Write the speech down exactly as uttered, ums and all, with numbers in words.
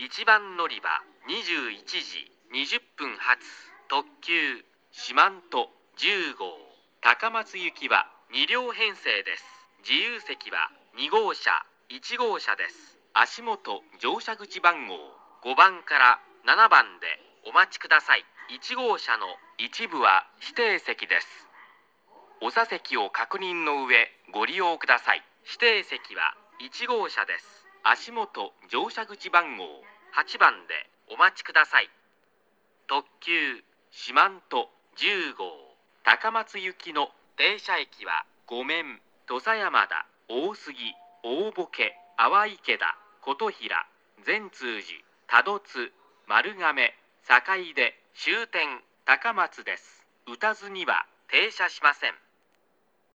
いちばん乗り場にじゅういちじにじゅっぷん発特急四万十じゅうごう高松行きはにりょう編成です。自由席はにごうしゃいちごうしゃです。足元乗車口番号ごばんからななばんでお待ちください。いちごうしゃの一部は指定席です。お座席を確認の上ご利用ください。指定席はいちごうしゃです。足元乗車口番号はちばんでお待ちください。特急四万十じゅうごう高松行きの停車駅は五面、土佐山田、大杉、大ボケ、淡池田、琴平、善通寺、多度津、丸亀、坂出、終点高松です。打たずには停車しません。